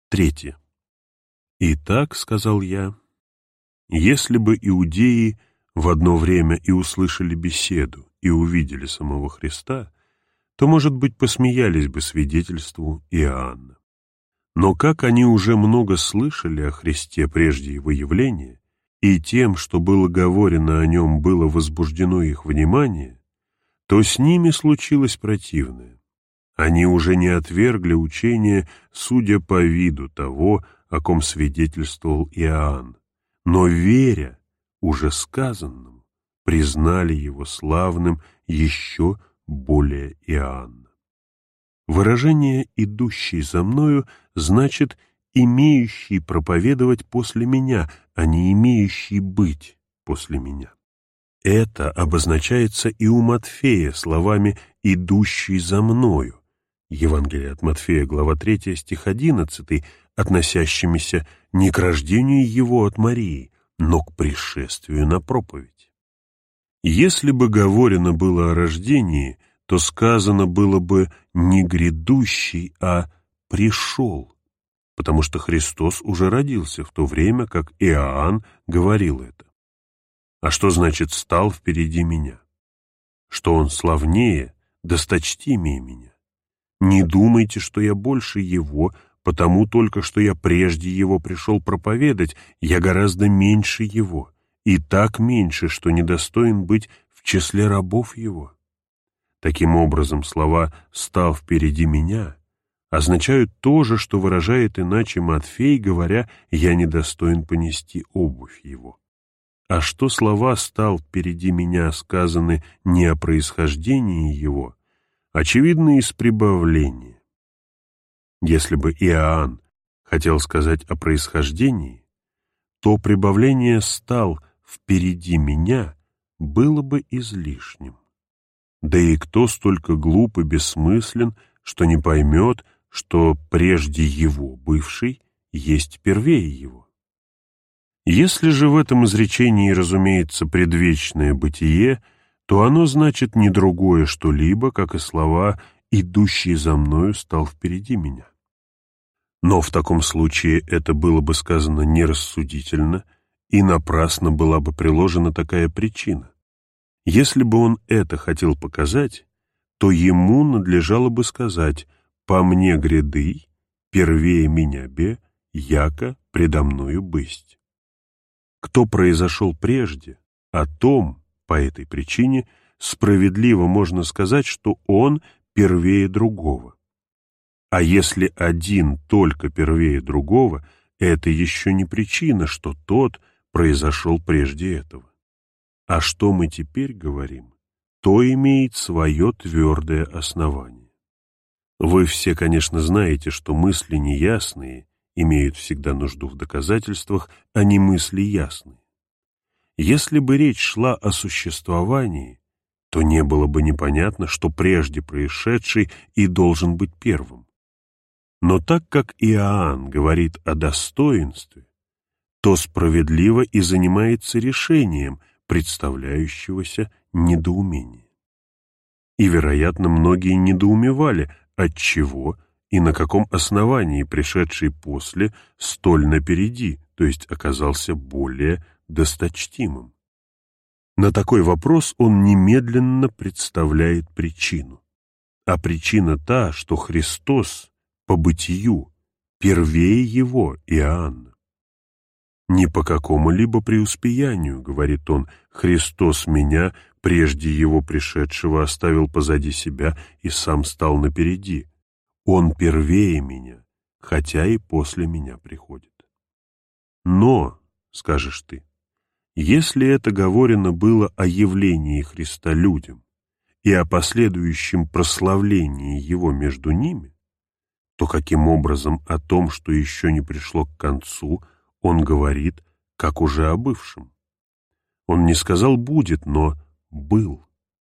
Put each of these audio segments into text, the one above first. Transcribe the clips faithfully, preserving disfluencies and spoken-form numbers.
Третье. «Итак, — сказал я, — если бы иудеи в одно время и услышали беседу, и увидели самого Христа, то, может быть, посмеялись бы свидетельству Иоанна. Но как они уже много слышали о Христе прежде его явления, и тем, что было говорено о нем, было возбуждено их внимание, то с ними случилось противное. Они уже не отвергли учение, судя по виду того, о ком свидетельствовал Иоанн, но, веря уже сказанному, признали его славным еще более Иоанна». Выражение «идущий за мною» значит «имеющий проповедовать после меня», а не «имеющий быть после меня». Это обозначается и у Матфея словами «идущий за мною». Евангелие от Матфея, глава третья, стих одиннадцатый, относящимися не к рождению его от Марии, но к пришествию на проповедь. Если бы говорено было о рождении, то сказано было бы не «грядущий», а «пришел», потому что Христос уже родился в то время, как Иоанн говорил это. А что значит «стал впереди меня»? Что он славнее, досточтимее меня. Не думайте, что я больше его, потому только что я прежде его пришел проповедать, я гораздо меньше его, и так меньше, что недостоин быть в числе рабов его. Таким образом, слова «стал впереди меня» означают то же, что выражает иначе Матфей, говоря «я недостоин понести обувь его». А что слова «стал впереди меня» сказаны не о происхождении его, очевидно, из прибавления. Если бы Иоанн хотел сказать о происхождении, то прибавление «стал впереди меня» было бы излишним. Да и кто столько глуп и бессмыслен, что не поймет, что прежде его бывший есть первее его? Если же в этом изречении разумеется предвечное бытие, то оно значит не другое что-либо, как и слова «идущий за мною стал впереди меня». Но в таком случае это было бы сказано нерассудительно, и напрасно была бы приложена такая причина. Если бы он это хотел показать, то ему надлежало бы сказать «по мне гряды, первее меня бе, яко предо мною бысть». Кто произошел прежде, о том, по этой причине, справедливо можно сказать, что он первее другого. А если один только первее другого, это еще не причина, что тот произошел прежде этого. А что мы теперь говорим, то имеет свое твердое основание. Вы все, конечно, знаете, что мысли неясные имеют всегда нужду в доказательствах, а не мысли ясные. Если бы речь шла о существовании, то не было бы непонятно, что прежде происшедший и должен быть первым. Но так как Иоанн говорит о достоинстве, то справедливо и занимается решением представляющегося недоумения. И, вероятно, многие недоумевали, отчего и на каком основании пришедший после столь напереди, то есть оказался более досточтимым. На такой вопрос он немедленно представляет причину. А причина та, что Христос по бытию первее его, Иоанна. Не по какому-либо преуспеянию, говорит он, Христос меня, прежде его пришедшего, оставил позади себя и сам стал напереди. Он первее меня, хотя и после меня приходит. Но, скажешь ты, если это говорено было о явлении Христа людям и о последующем прославлении Его между ними, то каким образом о том, что еще не пришло к концу, он говорит, как уже о бывшем? Он не сказал «будет», но «был».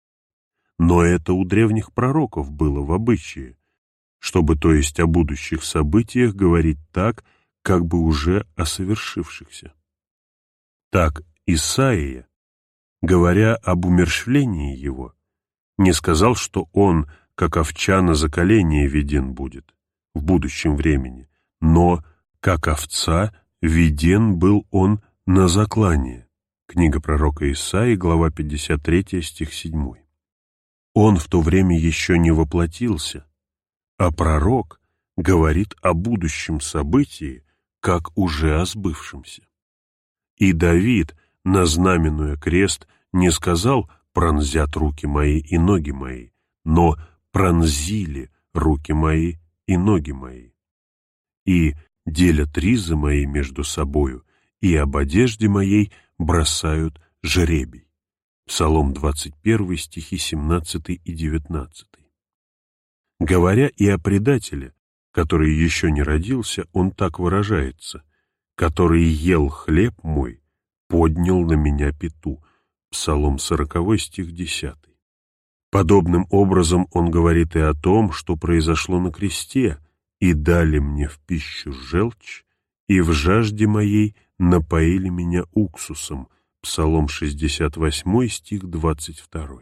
Но это у древних пророков было в обычае, чтобы, то есть о будущих событиях, говорить так, как бы уже о совершившихся. Так Исаия, говоря об умерщвлении его, не сказал, что он, как овча на заколение, веден будет в будущем времени, но, как овца, веден был он на заклание. Книга пророка Исаии, глава пятьдесят три, стих семь. Он в то время еще не воплотился, а пророк говорит о будущем событии, как уже о сбывшемся. И Давид, назнаменуя крест, не сказал «пронзят руки мои и ноги мои», но «пронзили руки мои и ноги мои». И делят ризы мои между собою, и об одежде моей бросают жребий. Псалом двадцать один, стихи семнадцатый и девятнадцатый. Говоря и о предателе, который еще не родился, он так выражается: «Который ел хлеб мой, поднял на меня пяту». Псалом сороковой, стих десятый. Подобным образом он говорит и о том, что произошло на кресте: «И дали мне в пищу желчь, и в жажде моей напоили меня уксусом». Псалом шестьдесят восемь, стих двадцать два.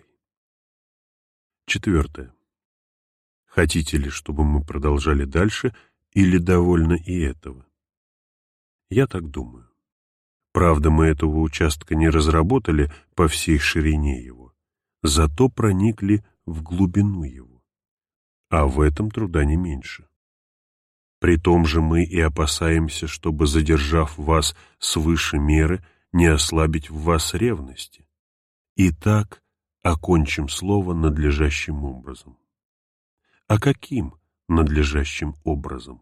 Четвертое. Хотите ли, чтобы мы продолжали дальше, или довольно и этого? Я так думаю. Правда, мы этого участка не разработали по всей ширине его, зато проникли в глубину его, а в этом труда не меньше. При том же мы и опасаемся, чтобы, задержав вас свыше меры, не ослабить в вас ревности. Итак, окончим слово надлежащим образом. А каким надлежащим образом?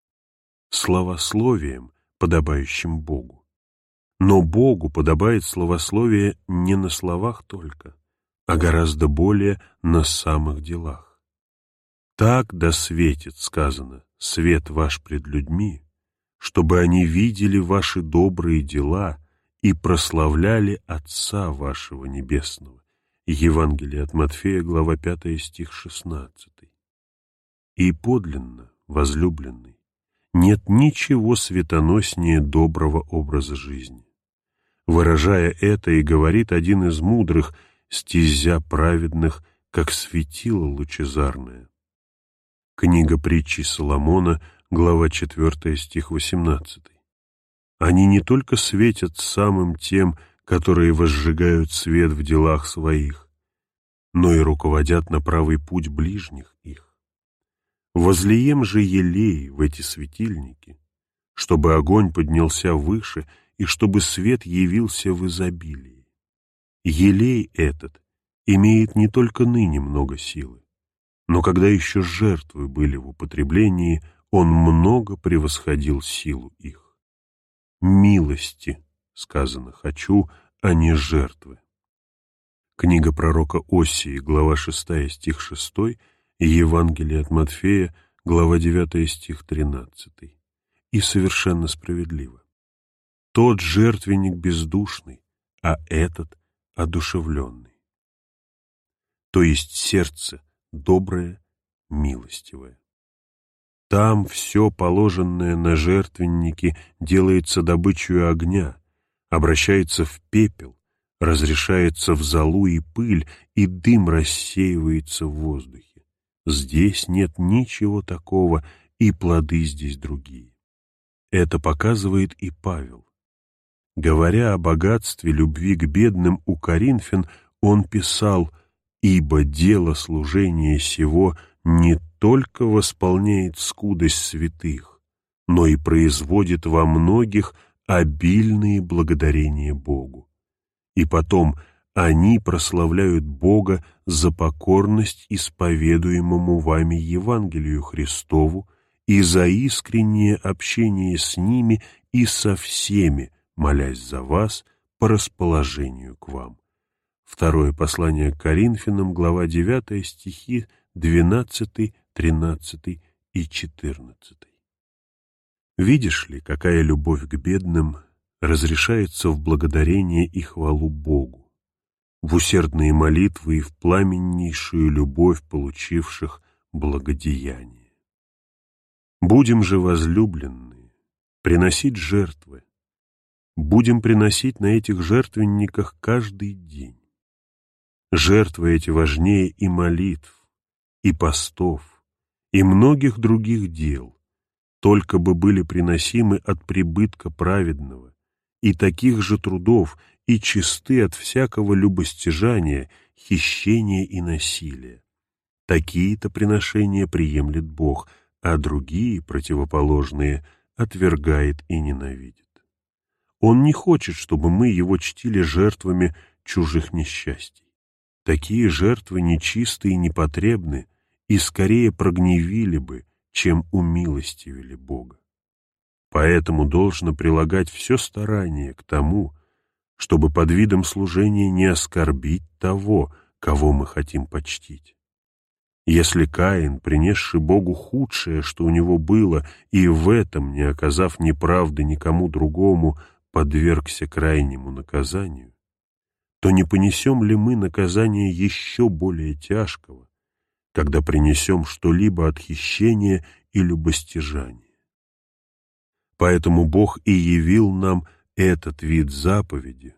Славословием, подобающим Богу. Но Богу подобает славословие не на словах только, а гораздо более на самых делах. Так да светит, сказано, свет ваш пред людьми, чтобы они видели ваши добрые дела и прославляли Отца вашего Небесного. Евангелие от Матфея, глава пятая, стих шестнадцатый. И подлинно, возлюбленный, нет ничего светоноснее доброго образа жизни. Выражая это, и говорит один из мудрых: «Стезя праведных, как светило лучезарное». Книга притчи Соломона, глава четвёртая, стих восемнадцатый. Они не только светят самым тем, которые возжигают свет в делах своих, но и руководят на правый путь ближних их. Возлием же елей в эти светильники, чтобы огонь поднялся выше и чтобы свет явился в изобилии. Елей этот имеет не только ныне много силы, но когда еще жертвы были в употреблении, он много превосходил силу их. «Милости», сказано, хочу, а не жертвы. Книга пророка Осии, глава шестая, стих шестой, и Евангелие от Матфея, глава девятая, стих тринадцатый. И совершенно справедливо. Тот жертвенник бездушный, а этот одушевленный. То есть сердце доброе, милостивое. Там все положенное на жертвенники делается добычей огня, обращается в пепел, разрешается в золу и пыль, и дым рассеивается в воздухе. Здесь нет ничего такого, и плоды здесь другие. Это показывает и Павел. Говоря о богатстве любви к бедным у коринфян, он писал: «Ибо дело служения сего не только восполняет скудость святых, но и производит во многих обильные благодарения Богу. И потом они прославляют Бога за покорность исповедуемому вами Евангелию Христову и за искреннее общение с ними и со всеми, молясь за вас по расположению к вам». Второе послание к Коринфянам, глава девятая, стихи двенадцатый, тринадцатый и четырнадцатый. Видишь ли, какая любовь к бедным разрешается в благодарение и хвалу Богу, в усердные молитвы и в пламеннейшую любовь получивших благодеяние. Будем же, возлюбленные, приносить жертвы, будем приносить на этих жертвенниках каждый день. Жертвы эти важнее и молитв, и постов, и многих других дел, только бы были приносимы от прибытка праведного, и таких же трудов, и чисты от всякого любостяжания, хищения и насилия. Такие-то приношения приемлет Бог, а другие, противоположные, отвергает и ненавидит. Он не хочет, чтобы мы его чтили жертвами чужих несчастий. Такие жертвы нечисты и непотребны, и скорее прогневили бы, чем умилостивили Бога. Поэтому должно прилагать все старание к тому, чтобы под видом служения не оскорбить того, кого мы хотим почтить. Если Каин, принесший Богу худшее, что у него было, и в этом, не оказав неправды никому другому, подвергся крайнему наказанию, то не понесем ли мы наказание еще более тяжкого, когда принесем что-либо от хищения и любостяжания? Поэтому Бог и явил нам этот вид заповеди.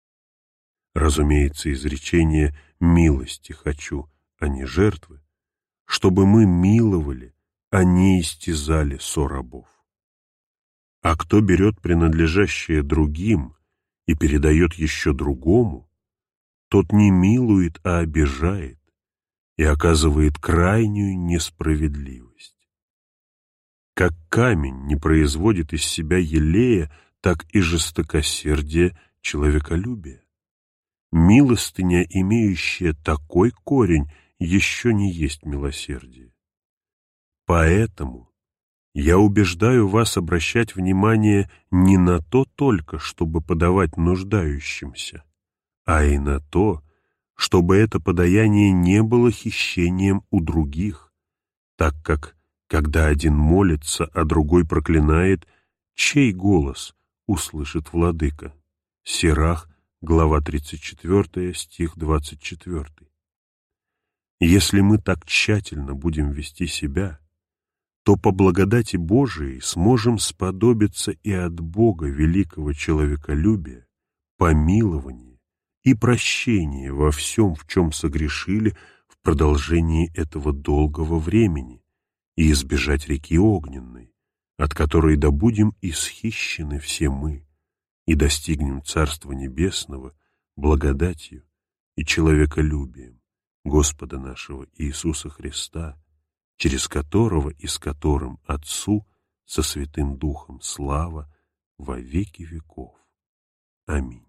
Разумеется, изречение «милости хочу», а не жертвы, чтобы мы миловали, а не истязали сорабов. А кто берет принадлежащее другим и передает еще другому, тот не милует, а обижает и оказывает крайнюю несправедливость. Как камень не производит из себя елея, так и жестокосердие человеколюбие. Милостыня, имеющая такой корень, еще не есть милосердие. Поэтому я убеждаю вас обращать внимание не на то только, чтобы подавать нуждающимся, а и на то, чтобы это подаяние не было хищением у других, так как, когда один молится, а другой проклинает, чей голос услышит владыка? Сирах, глава тридцать четвёртая, стих двадцать четвёртый. Если мы так тщательно будем вести себя, то по благодати Божией сможем сподобиться и от Бога великого человеколюбия, помилования и прощения во всем, в чем согрешили в продолжении этого долгого времени, и избежать реки огненной, от которой да будем исхищены все мы, и достигнем Царства Небесного благодатью и человеколюбием Господа нашего Иисуса Христа, через которого и с которым Отцу со Святым Духом слава во веки веков. Аминь.